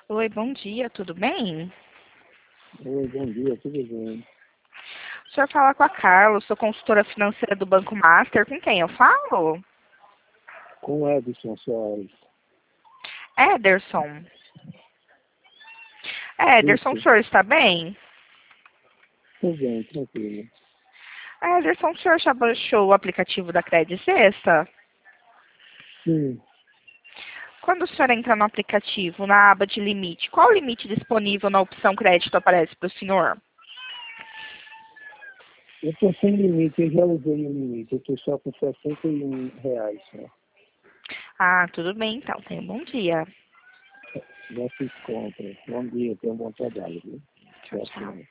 Oi, bom dia, tudo bem? Oi, bom dia, tudo bem? O senhor fala com a Carla, sou consultora financeira do Banco Master. Com quem eu falo? Com o Edson Soares. Ederson. Ederson, o Isso, senhor está bem? tudo bem, tranquilo. Ederson, o senhor já baixou o aplicativo da Credit Sexta? Sim, Quando o senhor entra no aplicativo, na aba de limite, qual o limite disponível na opção crédito aparece para o senhor? eu estou sem limite, eu já usei o limite, eu estou só com R$ 61 só. Ah, tudo bem então, tenha um bom dia. Já fiz compra. Bom dia, tenha um bom trabalho, viu? Tchau, Tchau, tchau. tchau.